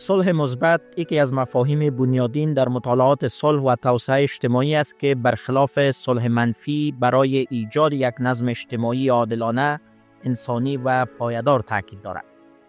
صلح مثبت یکی از مفاهیم بنیادین در مطالعات صلح و توسعه اجتماعی است که برخلاف صلح منفی برای ایجاد یک نظم اجتماعی عادلانه، انسانی و پایدار تاکید دارد.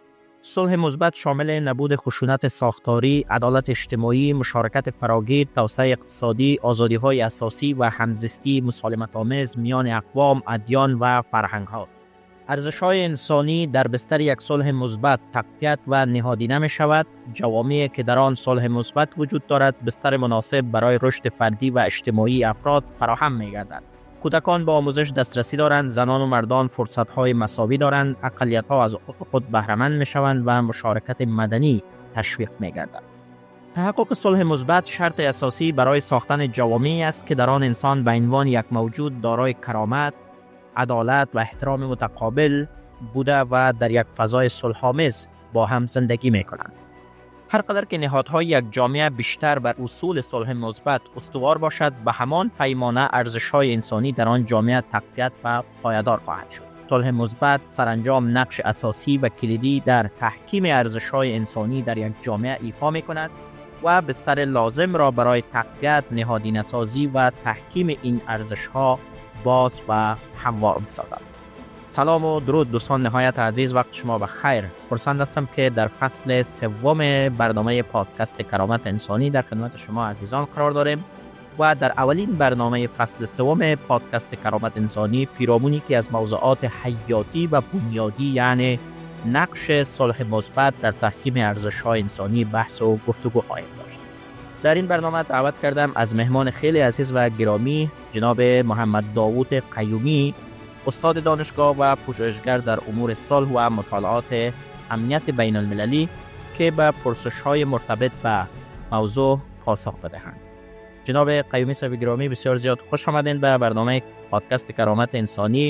صلح مثبت شامل نبود خشونت ساختاری، عدالت اجتماعی، مشارکت فراگیر، توسعه اقتصادی، آزادی‌های اساسی و همزیستی مسالمت‌آمیز میان اقوام، ادیان و فرهنگ هاست. ارزش‌های انسانی در بستر یک صلح مثبت تقویت و نهادینه می‌شود. جوامعی که در آن صلح مثبت وجود دارد، بستر مناسب برای رشد فردی و اجتماعی افراد فراهم می‌گردد. کودکان به آموزش دسترسی دارند، زنان و مردان فرصت‌های مساوی دارند، اقلیت‌ها از حقوق خود بهره‌مند می‌شوند و مشارکت مدنی تشویق می‌گردد. تحقق صلح مثبت شرط اساسی برای ساختن جوامعی است که در آن انسان به عنوان یک موجود دارای کرامت، عدالت و احترام متقابل بوده و در یک فضای صلح‌آمیز با هم زندگی می‌کنند. هر قدر که نهادهای یک جامعه بیشتر بر اصول صلح مثبت استوار باشد، به همان پیمانه ارزش‌های انسانی در آن جامعه تقویت و پایدار خواهد شد. صلح مثبت سرانجام نقش اساسی و کلیدی در تحکیم ارزش‌های انسانی در یک جامعه ایفا می‌کند و بستر لازم را برای تقویت، نهادینه‌سازی و تحکیم این ارزش‌ها باز و هموار می‌سازد. سلام و درود دوستان نهایت عزیز، وقت شما بخیر. خرسند هستم که در فصل سوم برنامه پادکست کرامت انسانی در خدمت شما عزیزان قرار داریم و در اولین برنامه فصل سوم پادکست کرامت انسانی پیرامونی که از موضوعات حیاتی و بنیادی یعنی نقش صلح مثبت در تحکیم ارزش‌های انسانی بحث و گفتگو خواهیم داشت. در این برنامه دعوت کردم از مهمان خیلی عزیز و گرامی جناب محمد داوود قیومی، استاد دانشگاه و پژوهشگر در امور صلح و مطالعات امنیت بین المللی که به پرسش‌های مرتبط به موضوع پاسخ بدهند. جناب قیومی صاحب گرامی، بسیار زیاد خوش آمدین به برنامه پادکست کرامت انسانی.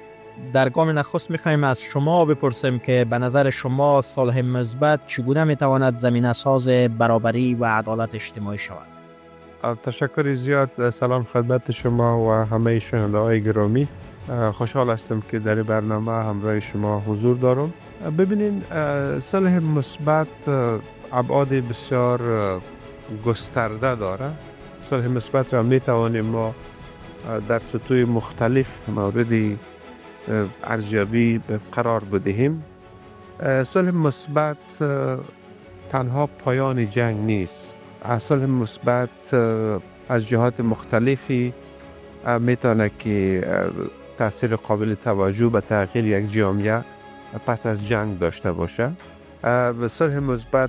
در گام نخست می‌خوایم از شما بپرسیم که به نظر شما صلح مثبت چگونه می‌تواند زمینه‌ساز برابری و عدالت اجتماعی شود؟ تشکر زیاد. سلام خدمت شما و همه شنونده‌های گرامی. خوشحال هستم که در این برنامه همراه شما حضور دارم. ببینین، صلح مثبت ابعاد بسیار گسترده داره. صلح مثبت را می توانیم ما در سطوح مختلف موردی ارزیابی قرار بدهیم. صلح مثبت تنها پایان جنگ نیست. صلح مثبت از جهات مختلفی میتونه که تأثیر قابل توجه به تغییر یک جامعه پس از جنگ داشته باشه. صلح مثبت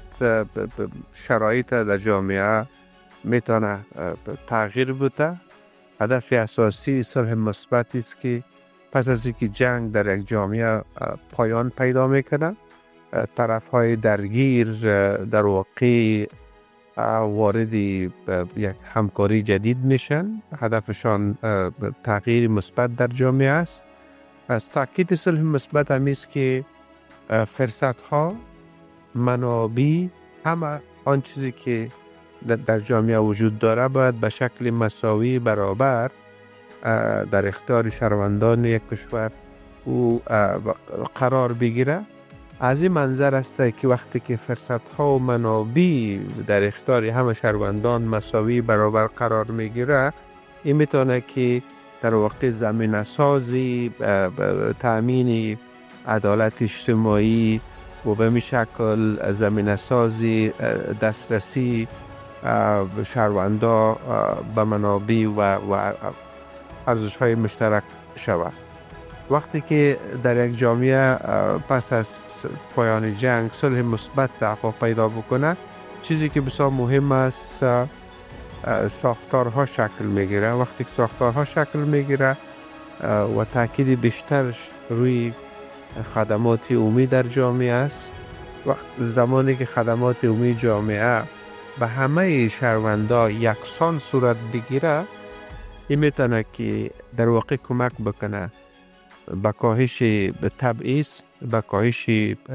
شرایط در جامعه میتونه تغییر بده. هدف اساسی صلح مثبت است که پس از اینکه جنگ در یک جامعه پایان پیدا میکنه، طرف‌های درگیر در واقع وارد یک همکاری جدید میشن. هدفشان تغییر مثبت در جامعه است. از تاکید صلح مثبت هم است که فرصت‌ها، منابع، همه آن چیزی که در جامعه وجود داره باید به شکل مساوی برابر در اختیار شهروندان یک کشور او قرار بگیره. از این منظر است که وقتی که فرصت‌ها و منابع در اختیار همه شهروندان مساوی برابر قرار میگیره، این میتونه که در واقع زمینه سازی تأمین عدالت اجتماعی و به می شکل زمینه سازی دسترسی شهروندان به منابع و ارزش‌های مشترک شود. وقتی که در یک جامعه پس از پایان جنگ صلح مثبت تحقق پیدا بکنه، چیزی که بسیار مهم است ساختارها شکل میگیره. وقتی که ساختارها شکل میگیره و تاکید بیشتر روی خدمات عمومی در جامعه است، وقت زمانی که خدمات عمومی جامعه به همه شهروندان یکسان صورت بگیره، این میتونه که در واقع کمک بکنه به کاهش تبعیض، به کاهش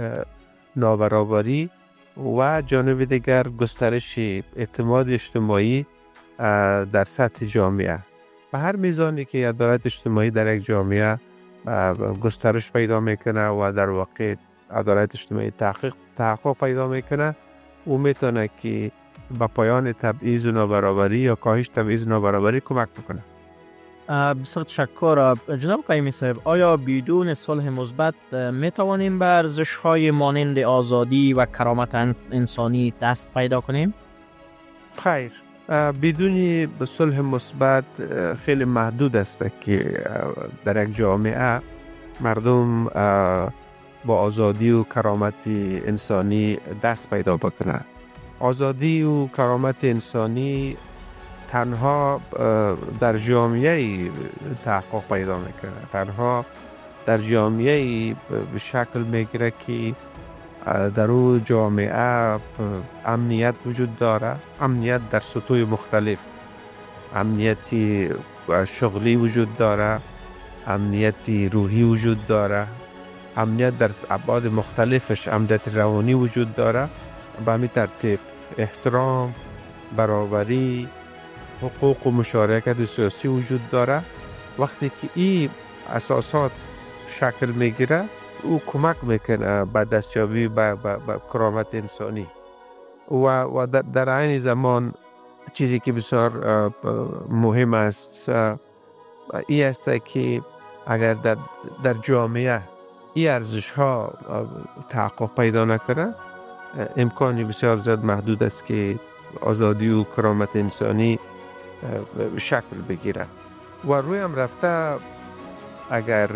نابرابری و جانب دیگر گسترش اعتماد اجتماعی در سطح جامعه. به هر میزانی که عدالت اجتماعی در یک جامعه گسترش پیدا میکنه و در واقع عدالت اجتماعی تحقق پیدا میکنه، او میتونه که به پایان تبعیض و نابرابری یا کاهش تبعیض و نابرابری کمک بکنه. بسیار تشکر جناب قیمی صاحب. آیا بدون صلح مثبت می توانیم به ارزش‌های مانند آزادی و کرامت انسانی دست پیدا کنیم؟ خیر، بدون صلح مثبت خیلی محدود است که در یک جامعه مردم با آزادی و کرامت انسانی دست پیدا بکنه. آزادی و کرامت انسانی تنها در جامعه تحقق پیدا میکنه، تنها در جامعه به شکل میگیره که در او جامعه امنیت وجود داره، امنیت در سطوح مختلف، امنیت شغلی وجود داره، امنیت روحی وجود داره، امنیت در ابعاد مختلفش، امنیت روانی وجود داره. به همین ترتیب احترام، برابری، حقوق و مشارکت سیاسی وجود داره. وقتی که این اساسات شکل میگیره، او کمک میکنه به دستیابی به کرامت انسانی. و در عین زمان چیزی که بسیار مهم است این است که اگر در جامعه این ارزش ها تحقق پیدا نکنه، امکانی بسیار زیاد محدود است که آزادی و کرامت انسانی شکل بگیره. و روی هم رفته اگر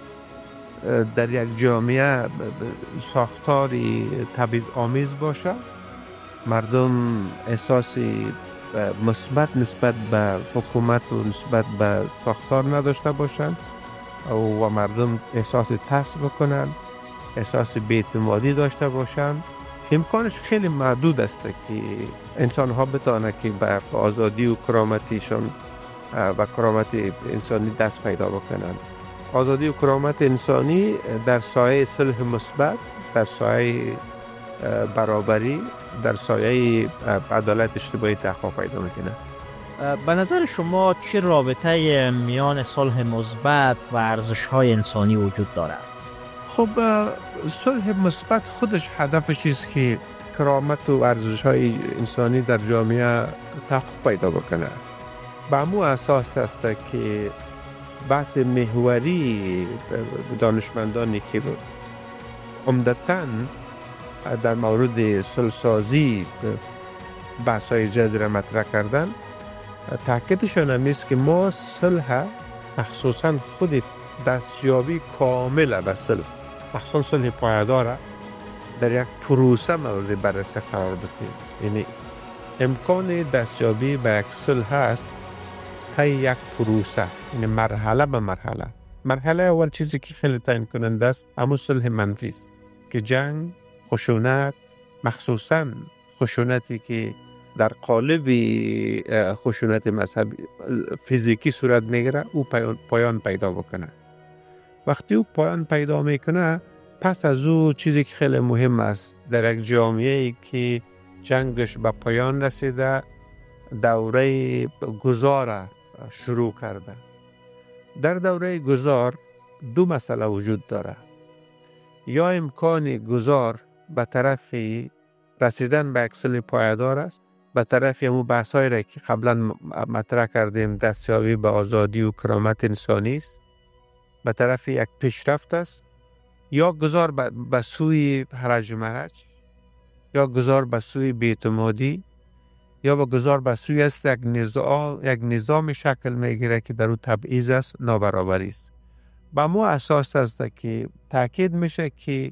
در یک جامعه ساختاری تبعیض آمیز باشه، مردم احساس مثبت نسبت به حکومت و نسبت به ساختار نداشته باشند و مردم احساس ترس بکنن، احساس بی‌اعتمادی داشته باشند، امکانش خیلی محدود است که انسان ها بتانه که به آزادی و کرامتیشان و کرامت انسانی دست پیدا بکنند. آزادی و کرامت انسانی در سایه صلح مثبت، در سایه برابری، در سایه عدالت اجتماعی تحقق پیدا میکنه. به نظر شما چه رابطه میان صلح مثبت و ارزش‌های انسانی وجود دارد؟ خب صلح مثبت خودش هدفش است که کرامت و ارزش‌های انسانی در جامعه تحقق پیدا بکنه. به همون اساس است که بحث محوری دانشمندانی که عمدتاً در مورد صلح سازی بحث‌های زیادی را مطرح کردن، تاکیدشان هم است که ما صلح، مخصوصاً خود دستیابی کامل به صلح، مخصوصاً صلح پایدار، در یک پروسه مورد بررسی قرار بدیم. یعنی امکان دستیابی به یک صلح است تا یک پروسه، یعنی مرحله به مرحله. مرحله اول چیزی که خیلی تعیین کننده است همون صلح منفی است که جنگ، خشونت، مخصوصاً خشونتی که در قالب خشونت مذهبی فیزیکی صورت میگیره، او پایان پیدا بکنه. وقتی او پایان پیدا میکنه، پس از او چیزی که خیلی مهم است در یک جامعه که جنگش به پایان رسیده، دوره گذار شروع کرده. در دوره گذار دو مسئله وجود داره. یا امکان گذار به طرف رسیدن به یک صلح پایدار است، به طرف همون بحثایی را که قبلا مطرح کردیم، دستیابی به آزادی و کرامت انسانی است، به طرف یک پیشرفت است، یا گذار به سوی هرج و مرج، یا گذار به سوی بی‌اعتمادی، یا به گذار به سوی است یک نظام شکل میگیره که در او تبعیض است، نابرابری است. با مو اساس است که تاکید میشه که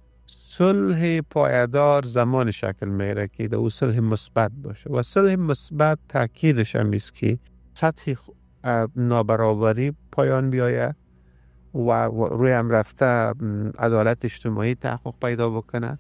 صلح پایدار زمان شکل میگیره که در او صلح مثبت باشه. و صلح مثبت تاکیدش هم است که سطح نابرابری پایان بیاید و روی هم رفته عدالت اجتماعی تحقق پیدا بکنه.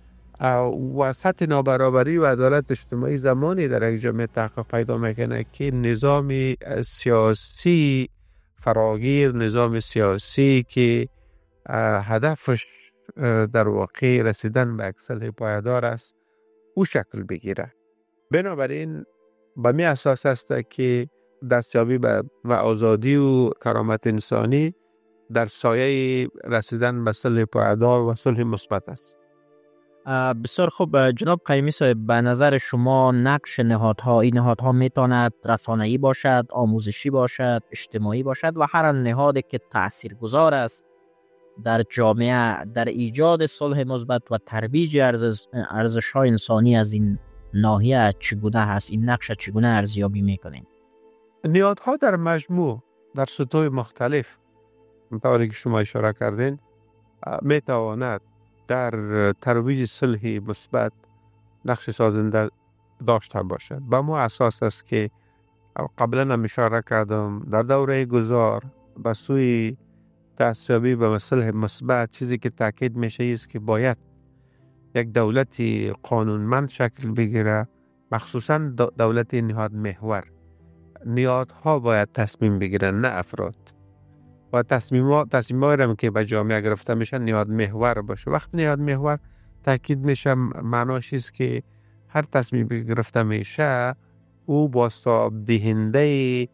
و سطح نابرابری و عدالت اجتماعی زمانی در یک جامعه تحقق پیدا میکنه که نظام سیاسی فراگیر، نظام سیاسی که هدفش در واقع رسیدن به یک صلح پایدار است، او شکل بگیره. بنابراین به می اساس است که دستیابی به آزادی و کرامت انسانی در سایه رسیدن به صلح پایدار و صلح مثبت است. بسیار خوب جناب قیمی صاحب، به نظر شما نقش نهادها، این نهادها میتواند رسانه‌ای باشد، آموزشی باشد، اجتماعی باشد و هر نهادی که تاثیرگذار است در جامعه در ایجاد صلح مثبت و ترویج ارزش‌های انسانی از این ناحیه چگونه هست؟ این نقش چگونه ارزیابی میکنیم؟ نهادها در مجموع در سطوح مختلف طوری که شما اشاره کردین میتواند در ترویج صلح مثبت نقش سازنده داشته باشد. به ما اساس است که قبلا هم اشاره کردم در دوره گذار به سوی دستیابی به صلح مثبت چیزی که تاکید میشه است که باید یک دولتی قانونمند شکل بگیره، مخصوصا دولت نهاد محور. نهادها باید تصمیم بگیرن نه افراد، و تصمیم‌هایی هم که به جامعه گرفته میشن نهاد محور باشه. وقتی نهاد محور تاکید میشه معناش است که هر تصمیم گرفته میشه او بازتاب دهنده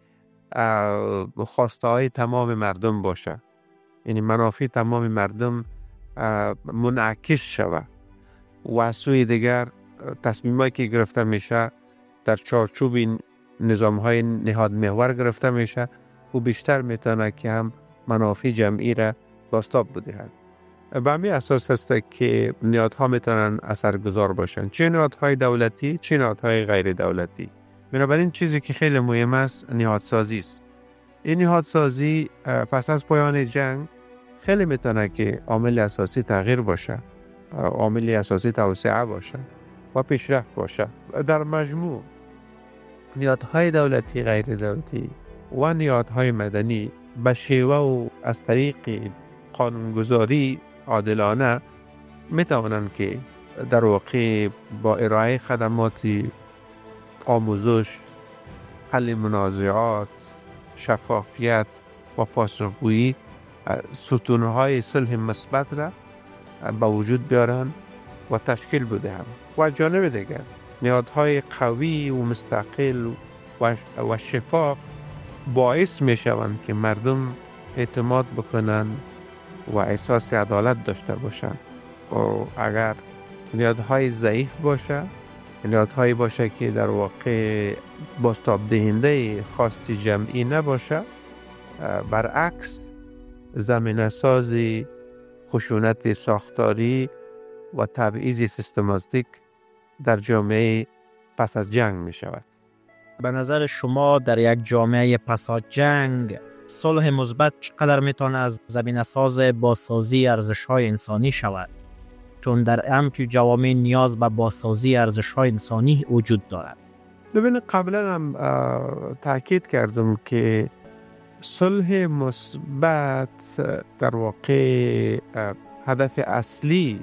خواسته های تمام مردم باشه، یعنی منافع تمام مردم منعکس شود و از سوی دیگر تصمیمایی که گرفته میشه در چارچوب این نظام های نهاد محور گرفته میشه و بیشتر میتونه که هم منافع جمعی را بازتاب بدهد. به همین اساس است که نهادها میتونن اثرگذار باشن، چه نهادهای دولتی چه نهادهای غیر دولتی. بنابراین چیزی که خیلی مهم است نهادسازی است. این نهادسازی پس از پایان جنگ خیلی میتونه که عامل اساسی تغییر باشه، عامل اساسی توسعه باشه و پیشرفت باشه. در مجموع نهادهای دولتی، غیر دولتی و نهادهای مدنی به شیوه و از طریق قانونگذاری عادلانه میتوانند که در واقع با ارائه خدمات آموزش، حل منازعات، شفافیت و پاسخگویی ستونهای صلح مثبت را به وجود بیارن و تشکیل بدهند. و جانب دیگر نهادهای قوی و مستقل و شفاف باعث می شوند که مردم اعتماد بکنن و احساس عدالت داشته باشند. و اگر نهادهای ضعیف باشه، نهادهایی باشه که در واقع بازتاب دهنده خواست جمعی نباشه، برعکس زمینه سازی خشونت ساختاری و تبعیض سیستماتیک در جامعه پس از جنگ می شود. به نظر شما در یک جامعه پس از جنگ صلح مثبت چقدر میتونه از زمینه ساز بازسازی ارزش‌های انسانی شود؟ چون در همچون جوامع نیاز به بازسازی ارزش‌های انسانی وجود دارد. ببینید قبلا هم تاکید کردم که صلح مثبت در واقع هدف اصلی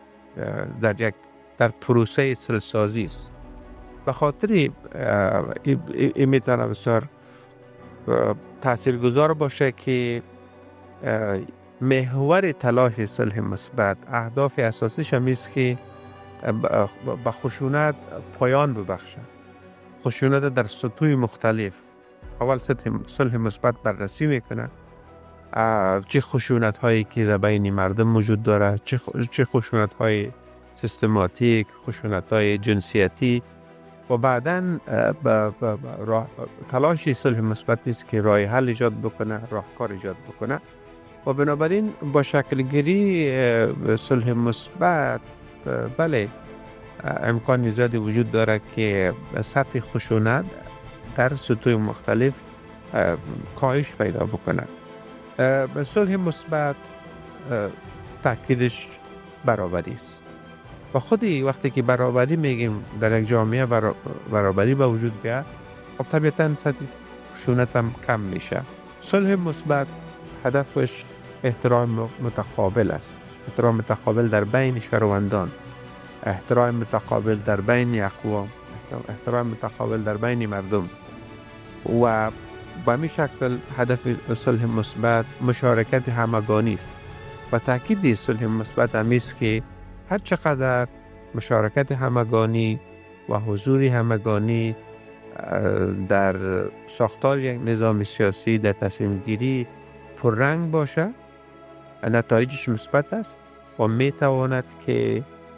در پروسه صلح سازی است. به خاطر این میتونه بسیار تاثیرگذار باشه که محور تلاش صلح مثبت اهداف اساسیش هم است که به خشونت پایان ببخشه. خشونت در سطوح مختلف. اول صلح مثبت بررسی میکنه چه خشونت هایی که در بین مردم موجود داره، چه خشونت های سیستماتیک، خشونت های جنسیتی، و بعداً تلاش صلح مثبت است که راه حل ایجاد بکنه، راهکار ایجاد بکنه. و بنابراین با شکل گیری صلح مثبت بله امکان زیادی وجود داره که سطح خشونت در سطوح مختلف کاهش پیدا بکنه. صلح مثبت تاکیدش برابری است. و خودی وقتی که برابری میگیم در یک جامعه برابری به وجود بیاد، خب طبیعتاً سطح خشونت هم کم میشه. صلح مثبت هدفش احترام متقابل است. احترام متقابل در بین شهروندان، احترام متقابل در بین اقوام، احترام متقابل در بین مردم. و به همین شکل هدف صلح مثبت مشارکت همگانی است. و تاکید صلح مثبت همیست که هر چقدر مشارکت همگانی و حضور همگانی در ساختار یک نظام سیاسی در تصمیم گیری پررنگ باشه، نتایجش مثبت است و میتواند که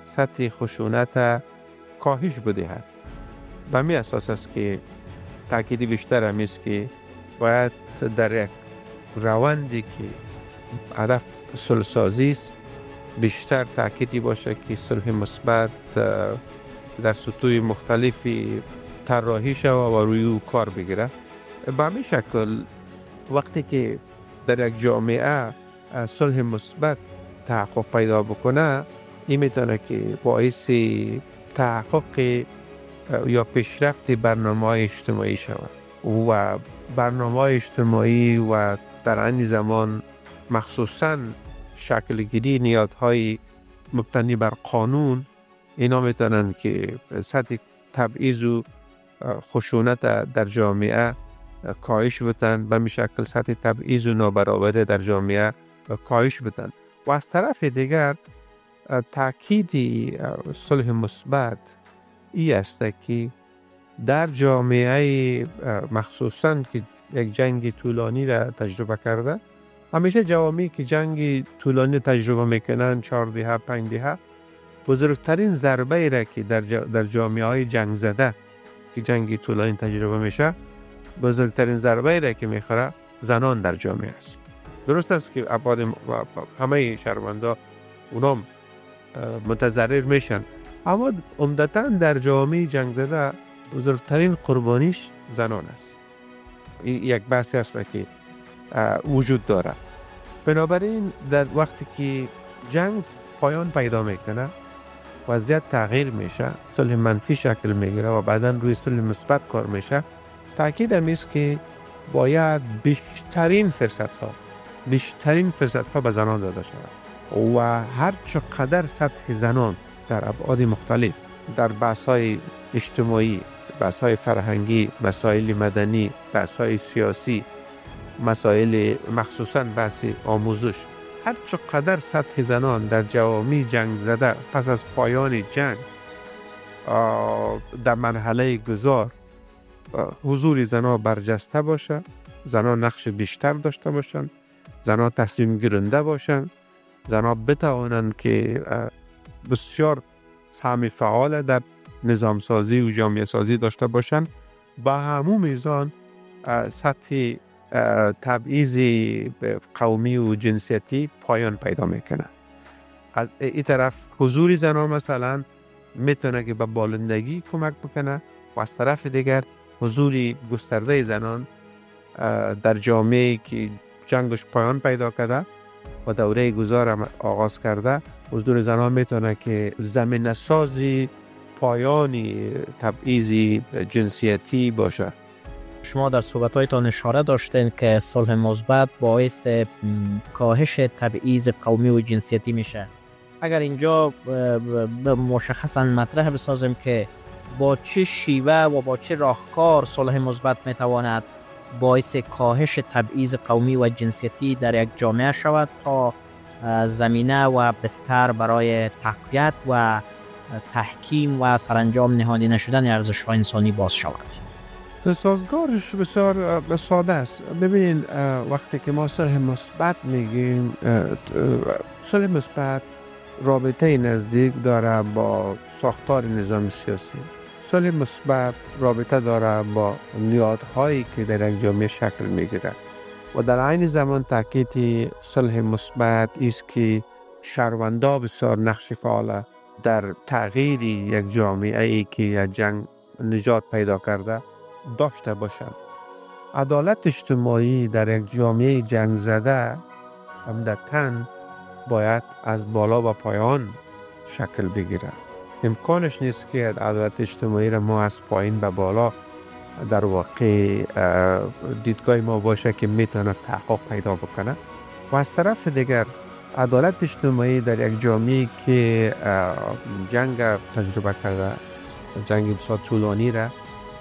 سطح خشونت کاهش بدهد. به می اساس است که تاکید بیشتر همیست که باید در یک روندی که هدف صلح سازی است بیشتر تاکیدی باشه که صلح مثبت در سطوح مختلفی طراحی شود و روی او کار بگیره. به همین شکل وقتی که در یک جامعه صلح مثبت تحقق پیدا بکنه، این میتونه که باعث تحقق یا پیشرفت برنامه‌های اجتماعی شود و برنامه‌های اجتماعی و در این زمان مخصوصاً شکل گیری نیازهای مبتنی بر قانون، اینا میتونن که سطح تبعیض و خشونت در جامعه کاهش بدن، به می شکل سطح تبعیض و نابرابری در جامعه کاهش بدن. و از طرف دیگر تاکید صلح مثبت ای است که در جامعه مخصوصاً که یک جنگ طولانی را تجربه کرده، همیشه جوامعی که جنگ طولانی تجربه میکنن 4 دهه 5 دهه، بزرگترین ضربه ای را که در جامعه های جنگ زده که جنگ طولانی تجربه میشه، بزرگترین ضربه ای را که میخوره زنان در جامعه است. درست است که ابعاد همه شهروندان اونام متضرر میشن، اما عمدتاً در جامعه جنگ زده بزرگترین قربانیش زنان است. یک بحثی است که وجود داره. بنابراین در وقتی که جنگ پایان پیدا میکنه، وضعیت تغییر میشه، صلح منفی شکل میگیره و بعداً روی صلح مثبت کار میشه، تاکید همیست که باید بیشترین فرصت ها به زنان داده شود و هر چقدر سطح زنان در ابعاد مختلف، در بحث‌های اجتماعی، بحث‌های فرهنگی، مسائل مدنی، بحث‌های سیاسی، مسائل مخصوصاً بحث آموزش، هر چقدر سطح زنان در جوامع جنگ زده پس از پایان جنگ در مرحله گذار حضور زنان برجسته باشه، زنان نقش بیشتر داشته باشن، زنان تصمیم گیرنده باشن، زنان بتوانند که بسیار سهم فعال در نظام سازی و جامعه سازی داشته باشن، با همون میزان سطح تبعیض قومی و جنسیتی پایان پیدا میکنه. از این طرف حضور زنان مثلا میتونه که به بالندگی کمک بکنه و از طرف دیگر حضور گسترده زنان در جامعه که جنگش پایان پیدا کرده و دوره گذار آغاز کرده، حضور زنان میتونه که زمینه سازی پایانی تبعیض جنسیتی باشه. شما در صحبت‌هایتان اشاره داشتین که صلح مثبت باعث کاهش تبعیض قومی و جنسیتی میشه. اگر اینجا مشخصاً مطرح بسازیم که با چه شیوه و با چه راهکار صلح مثبت میتواند باعث کاهش تبعیض قومی و جنسیتی در یک جامعه شود تا زمینه و بستر برای تقویت و تحکیم و سرانجام نهادینه نشدن ارزش‌های انسانی باز شود. سازگارش بسیار ساده است. ببینید وقتی که ما صلح مثبت میگیم، صلح مثبت رابطه نزدیک داره با ساختار نظام سیاسی. صلح مثبت رابطه داره با نیازهایی که در یک جامعه شکل میگیره و در عین زمان تاکید صلح مثبت است که شهروندان بسیار نقش فعال در تغییر یک جامعه ای که یک جنگ نجات پیدا کرده داشته باشند. عدالت اجتماعی در یک جامعه جنگ زده عمدتاً باید از بالا و پایان شکل بگیره. امکانش نیست که عدالت اجتماعی را ما از پایین به بالا در واقع دیدگاه ما باشه که میتونه تحقق پیدا بکنه. و از طرف دیگر عدالت اجتماعی در یک جامعه که جنگ تجربه کرده، جنگ بسیار طولانی را،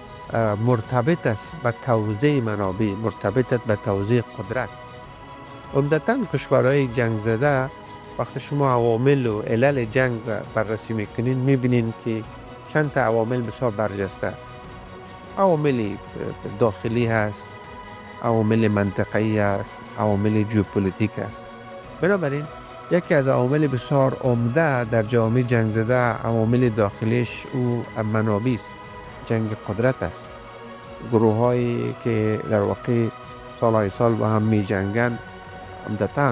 مرتبط است به توزیع منابع، مرتبط به توزیع قدرت. عمدتاً کشورهای جنگ زده وقتی شما عوامل و علل جنگ بررسی میکنین میبینین که چند تا عوامل بسیار برجسته است. عوامل داخلی هست، عوامل منطقه‌ای است، عوامل ژئوپلیتیک است. بنابراین یکی از عوامل بسیار عمده در جامعه جنگ زده، عوامل داخلیش او منابع است. جنگ قدرت است. گروه هایی که در واقع سالهای سال با هم می جنگن عمدتاً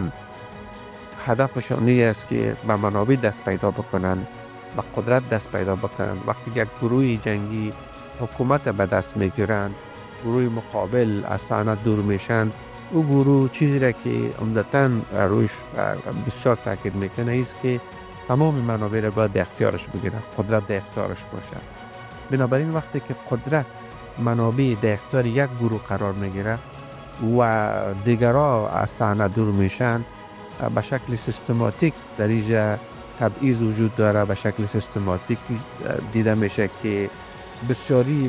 هدفشان این است که به منابع دست پیدا بکنن، به قدرت دست پیدا بکنن. وقتی یک گروه جنگی حکومت به دست میگیرن، گروه مقابل از صحنه دور میشن، او گروه چیزی را که عمدتاً روش بسیار تاکید میکنه است که تمام منابع را باید اختیارش بگیرن، قدرت در اختیارش باشه. بنابراین وقتی که قدرت منابع در اختیار یک گروه قرار میگیره و دیگرها از صحنه دور میشن، به شکل سیستماتیک در اینجا تبعیض وجود داره. به شکل سیستماتیک دیده میشه که بسیاری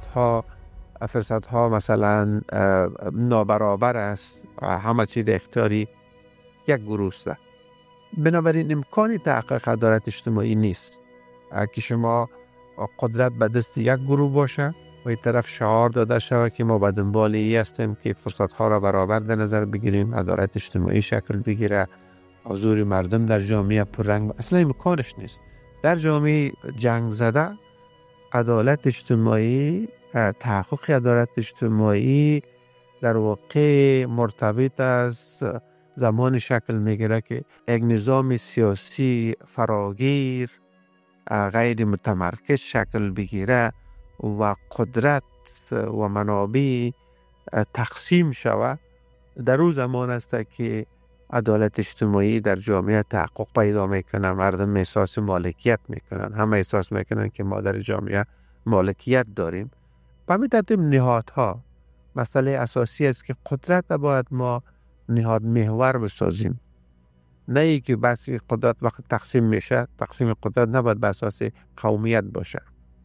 فرصت ها مثلا نابرابر است، همه چیز در اختیاری یک گروه است. بنابراین امکانی تحقیق عدالت اجتماعی نیست که شما قدرت به دست یک گروه باشه و این طرف شعار داده شود که ما به دنبال این هستیم که فرصت ها را برابر در نظر بگیریم، عدالت اجتماعی شکل بگیره، حضور مردم در جامعه پررنگ. اصلا امکانش نیست. در جامعه جنگ زده عدالت اجتماعی، تحقق عدالت اجتماعی در واقع مرتبط از زمان شکل میگیره که یک نظام سیاسی فراگیر، غیر متمرکز شکل بگیره و قدرت و منابع تقسیم شود. در اون زمان است که عدالت اجتماعی در جامعه تحقق پیدا میکنه. مردم احساس مالکیت میکنن، همه احساس میکنن که ما در جامعه مالکیت داریم. به همین ترتیب نهادها، مسئله اساسی است که قدرت باید ما نهاد محور بسازیم. نه ای که بس قدرت وقت تقسیم میشه، تقسیم قدرت نباید به اساس قومیت باشه.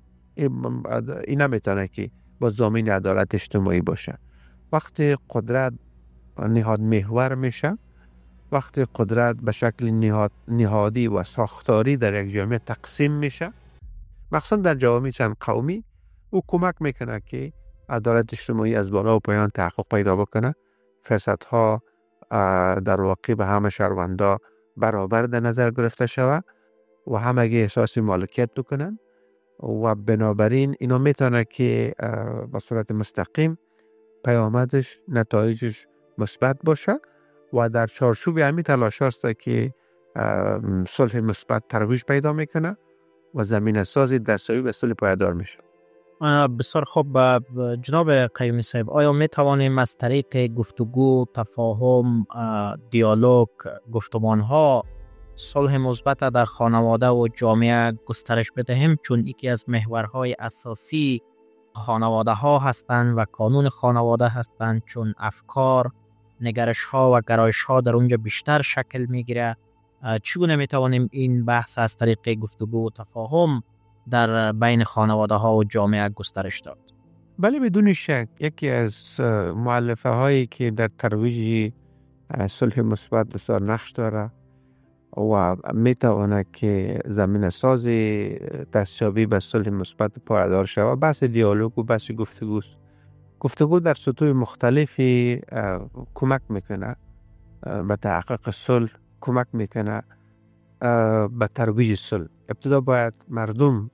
این نمیتونه که با ضامن عدالت اجتماعی باشه. وقتی قدرت نهاد محور میشه، وقتی قدرت به شکل نهادی و ساختاری در یک جامعه تقسیم میشه، مخصوصا در جوامع چند قومی، او کمک میکنه که عدالت اجتماعی از بالا و پایان تحقق پیدا بکنه. فرصت ها در واقع به همه شهروندا برابر در نظر گرفته شود و همگی احساس مالکیت بکنن و بنابراین اینا میتونه که به صورت مستقیم پیامدش، نتایجش مثبت باشه و در چارچوب همین تلاش هست که صلح مثبت ترویج پیدا میکنه و زمینه سازی دستیابی به صلح پایدار میشه. بسیار خوب جناب قیومی صاحب، آیا می توانیم از طریق گفتگو، تفاهم، دیالوگ، گفتمانها صلح مثبت در خانواده و جامعه گسترش بدهیم؟ چون یکی از محورهای اساسی خانواده ها هستند و قانون خانواده هستند، چون افکار، نگرش ها و گرایش ها در اونجا بیشتر شکل میگیره. چگونه می توانیم این بحث از طریق گفتگو و تفاهم در بین خانواده ها و جامعه گسترش داد؟ بله، بدون شک یکی از مؤلفه هایی که در ترویج صلح مثبت بسیار نقش داره و میتونه که زمینه ساز دستیابی به صلح مثبت پایدار شود بحث دیالوگ و بحث گفتگوست. گفتگو در سطوح مختلفی کمک میکنه به تحقق صلح، کمک میکنه به ترویج صلح. ابتدا باید مردم،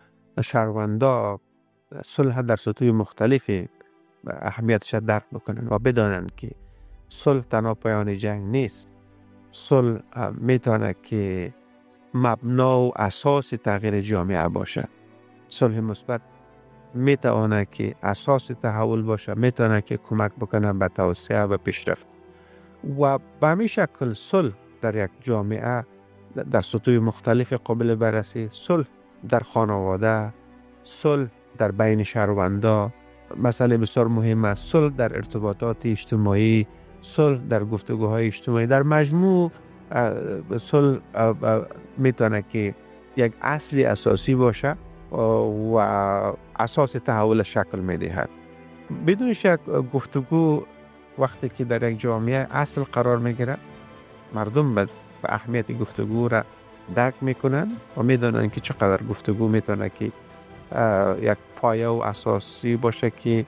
شهروندا صلح در سطوح مختلفی اهمیتش درک بکنن و بدانن که صلح تنها پایان جنگ نیست. صلح میتونه که مبنا و اساس تغییر جامعه باشه. صلح مثبت میتونه که اساس تحول باشه، میتونه که کمک بکنه به توسعه و پیشرفت. و به همین شکل صلح در یک جامعه در سطوح مختلف قابل بررسی، صلح در خانواده، صلح در بین شهروندا، مسئله بسیار مهم است. صلح در ارتباطات اجتماعی، صلح در گفتگوهای اجتماعی، در مجموع صلح میتونه که یک اصل اساسی باشه و اساس تحول شکل میدهد. بدون شک گفتگو وقتی که در یک جامعه اصل قرار میگیره، مردم به اهمیت گفتگو را درک میکنن و میدونن که چقدر گفتگو میتونه که یک پایه و اساسی باشه که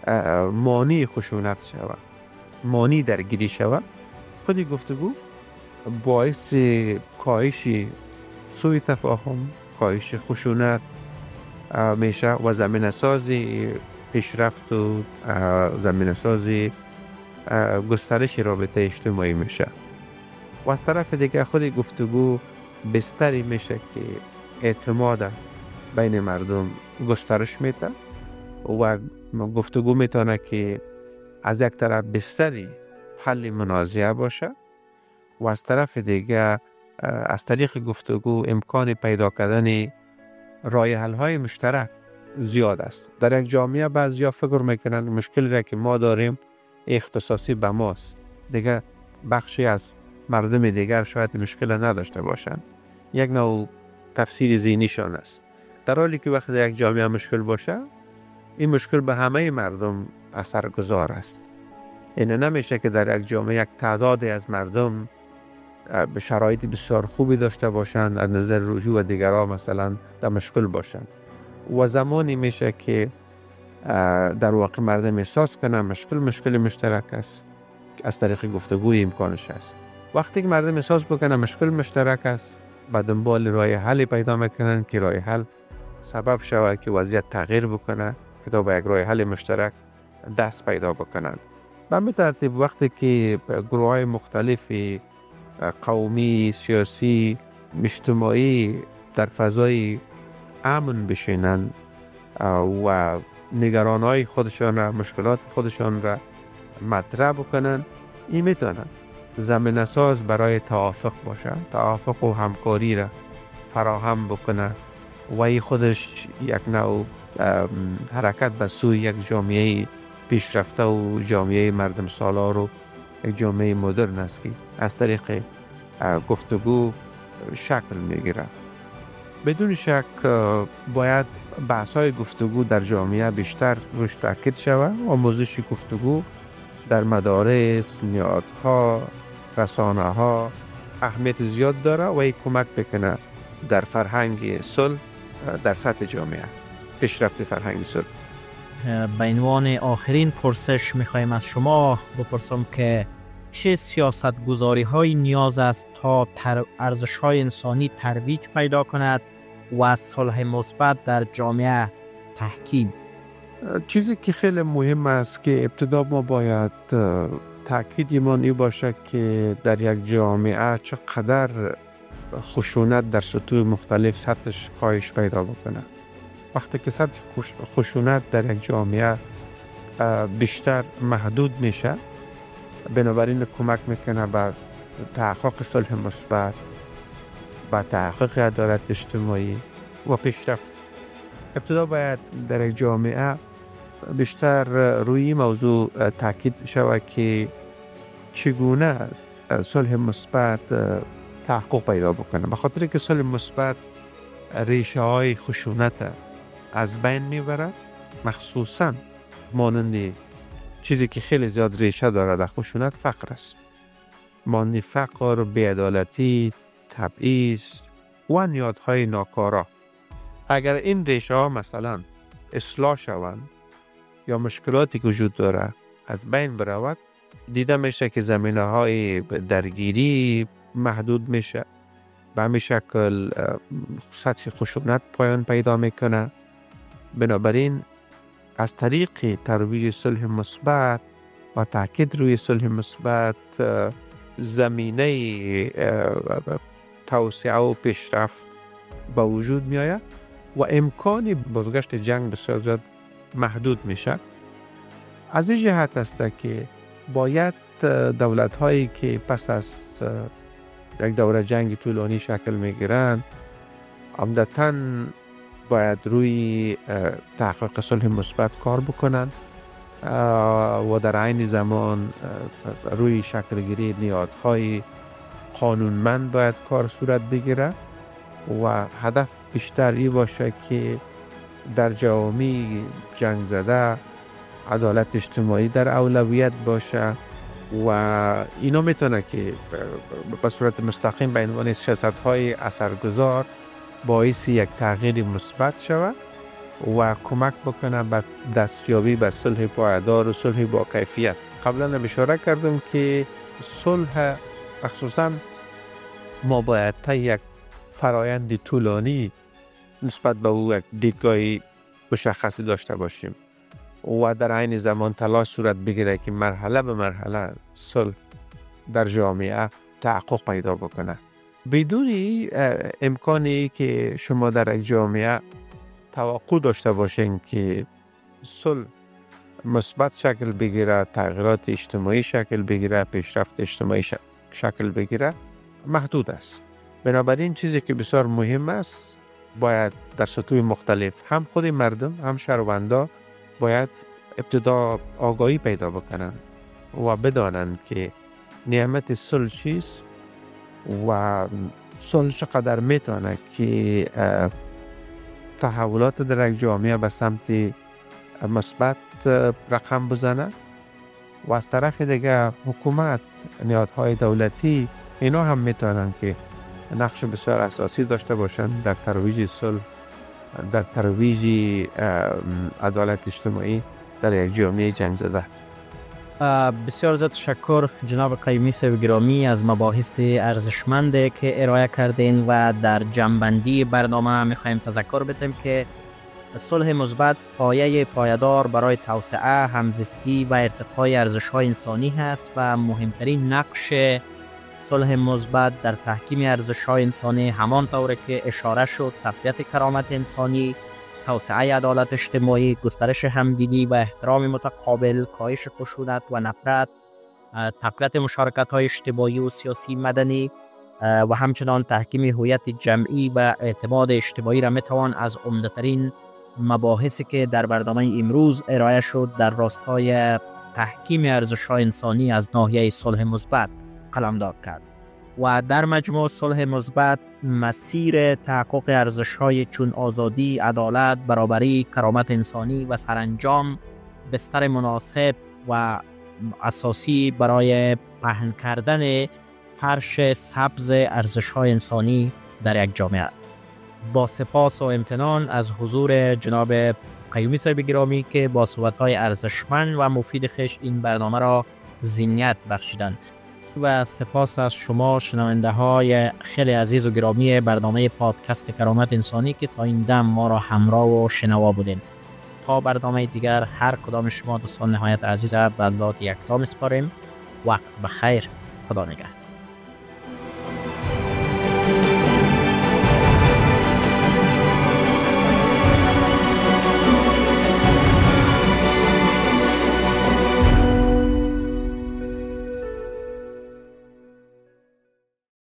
مانع خشونت شود، مانع درگیری شود. خودی گفتگو باعث کاهش سوء تفاهم، کاهش خشونت میشه و زمینه سازی پیشرفت و زمینه سازی گسترش رابطه اجتماعی میشه. و از طرف دیگه خود گفتگو بستری میشه که اعتماد بین مردم گسترش میده و گفتگو میتونه که از یک طرف بستری حل منازعه باشه و از طرف دیگه از طریق گفتگو امکان پیدا کردن راه حل های مشترک زیاد است. در یک جامعه بعضیا فکر میکنن مشکلی را که ما داریم اختصاصی به ماست، دیگه بخشی از مردم دیگر شاید مشکل نداشته باشند. یک نوع تفسیر ذهنیشان است، در حالی که وقتی یک جامعه مشکل باشه این مشکل به همه مردم اثرگذار است. این نمیشه که در یک جامعه یک تعدادی از مردم به شرایط بسیار خوبی داشته باشند از نظر روحی و دیگرها مثلا در مشکل باشند و زمانی میشه که در واقع مردم احساس کنن مشکل مشترک است، از طریق گفتگوی امکانش است. وقتی که مردم احساس بکنن مشکل مشترک است، بعد دنبال راه حل پیدا میکنن که راه حل سبب شود که وضعیت تغییر بکنه، که تا به یک راه حل مشترک دست پیدا بکنن. به همین ترتیب وقتی که گروه های مختلف قومی، سیاسی، اجتماعی در فضای امن بشینن و نگرانهای خودشان را، مشکلات خودشان را مطرح بکنن، این میتونن زمینه ساز برای توافق باشه، توافق و همکاری را فراهم بکنه و این خودش یک نوع حرکت به سوی یک جامعه پیشرفته و جامعه مردم سالار و یک جامعه مدرن است که از طریق گفتگو شکل میگیره. بدون شک باید بحث‌های گفتگو در جامعه بیشتر روش تاکید شود. آموزش گفتگو در مدارس، نهادها، رسانه‌ها اهمیت زیاد داره و این کمک بکنه در فرهنگ صلح در سطح جامعه، پیشرفت فرهنگ صلح. به عنوان آخرین پرسش میخوایم از شما بپرسم که چه سیاست گذاری های نیاز است تا ارزش های انسانی ترویج پیدا کند و صلح مثبت در جامعه تحکیم؟ چیزی که خیلی مهم است که ابتدا ما باید تأکید این باشه که در یک جامعه چقدر خشونت در سطوح مختلف سطحش کاهش پیدا بکنه. وقتی که سطح خشونت در یک جامعه بیشتر محدود میشه، بنابراین کمک میکنه به تحقق صلح مثبت، به تحقق عدالت اجتماعی و پیشرفت. ابتدا باید در یک جامعه بیشتر روی موضوع تاکید شود که چگونه صلح مثبت تحقق پیدا بکنه، به خاطر که صلح مثبت ریشه های خشونت از بین میبرد، مخصوصا مانند چیزی که خیلی زیاد ریشه داره در خشونت فقر است، مانند فقر، بی‌عدالتی، تبعیض و نیازهای ناکارا. اگر این ریشه ها مثلا اصلاح شوند یا مشکلاتی که وجود داره از بین برود، دیده میشه که زمینه های درگیری محدود میشه، به همین شکل سطح خشونت پایان پیدا میکنه. بنابراین از طریق ترویج صلح مثبت و تاکید روی صلح مثبت زمینه توسعه و پیشرفت با وجود می آید و امکان بازگشت جنگ بسیار زیاد محدود میشه. از این جهت است که باید دولت هایی که پس از یک دوره جنگ طولانی شکل میگیرند عمدتاً باید روی تحقیق صلح مثبت کار بکنن و در عین زمان روی شکل گیری نهادهای قانونمند باید کار صورت بگیره و هدف بیشتر این باشه که در جوامع جنگ زده عدالت اجتماعی در اولویت باشه و اینا میتونه که به صورت مستقیم به عنوان سیاست‌های اثرگذار باعث یک تغییر مثبت شود و کمک بکنه به دستیابی به صلح پایدار و صلح با کیفیت. قبلا اشاره کردم که صلح، خصوصا ما باید تا یک فرایند طولانی نسبت به او یک دیدگاهی مشخصی داشته باشیم و در عین زمان تلاش صورت بگیره که مرحله به مرحله صلح در جامعه تحقق پیدا بکنه. بدون امکانی که شما در یک جامعه توقع داشته باشین که صلح مثبت شکل بگیره، تغییرات اجتماعی شکل بگیره، پیشرفت اجتماعی شکل بگیره، محدود است. بنابراین چیزی که بسیار مهم است، باید در سطوح مختلف هم خود مردم هم شهروندا باید ابتدا آگاهی پیدا بکنن و بدانن که نعمت صلح چیست و صلح چقدر میتونه که تحولات در یک جامعه به سمت مثبت رقم بزنه و از طرف دیگه حکومت، نهادهای دولتی اینا هم میتونن که نقش بسیار اساسی داشته باشن در ترویج صلح، در ترویج عدالت اجتماعی در یک جامعه جنگ زده. بسیار زیاد تشکر جناب قیومی صاحب گرامی از مباحث ارزشمند که ارائه کردین و در جمع‌بندی برنامه میخوایم تذکر بدیم که صلح مثبت پایه پایدار برای توسعه، همزیستی و ارتقای ارزش‌های انسانی است و مهمترین نقش صلح مثبت در تحکیم ارزش‌های انسانی همانطور که اشاره شد تقویت کرامت انسانی، توسعه عدالت اجتماعی، گسترش همدلی و احترام متقابل، کاهش خشونت و نفرت، تقویت مشارکت‌های اجتماعی و سیاسی مدنی و همچنان تحکیم هویت جمعی و اعتماد اجتماعی را میتوان از عمده‌ترین مباحثی که در برنامه امروز ارائه شد در راستای تحکیم ارزش‌های انسانی از ناحیه صلح مثبت قلمداد کرد و در مجموع صلح مثبت مسیر تحقق ارزش‌های چون آزادی، عدالت، برابری، کرامت انسانی و سرانجام بستر مناسب و اساسی برای پهن کردن فرش سبز ارزش‌های انسانی در یک جامعه. با سپاس و امتنان از حضور جناب قیومی صاحب گرامی که با صحبت‌های ارزشمند و مفید خویش این برنامه را زینت بخشیدند و سپاس از شما شنونده های خیلی عزیز و گرامی برنامه پادکست کرامت انسانی که تا این دم ما را همراه و شنوا بودین. تا برنامه دیگر هر کدام شما دوستان نهایت عزیز به الله یکتا می‌سپاریم. وقت بخیر. خدا نگهدار.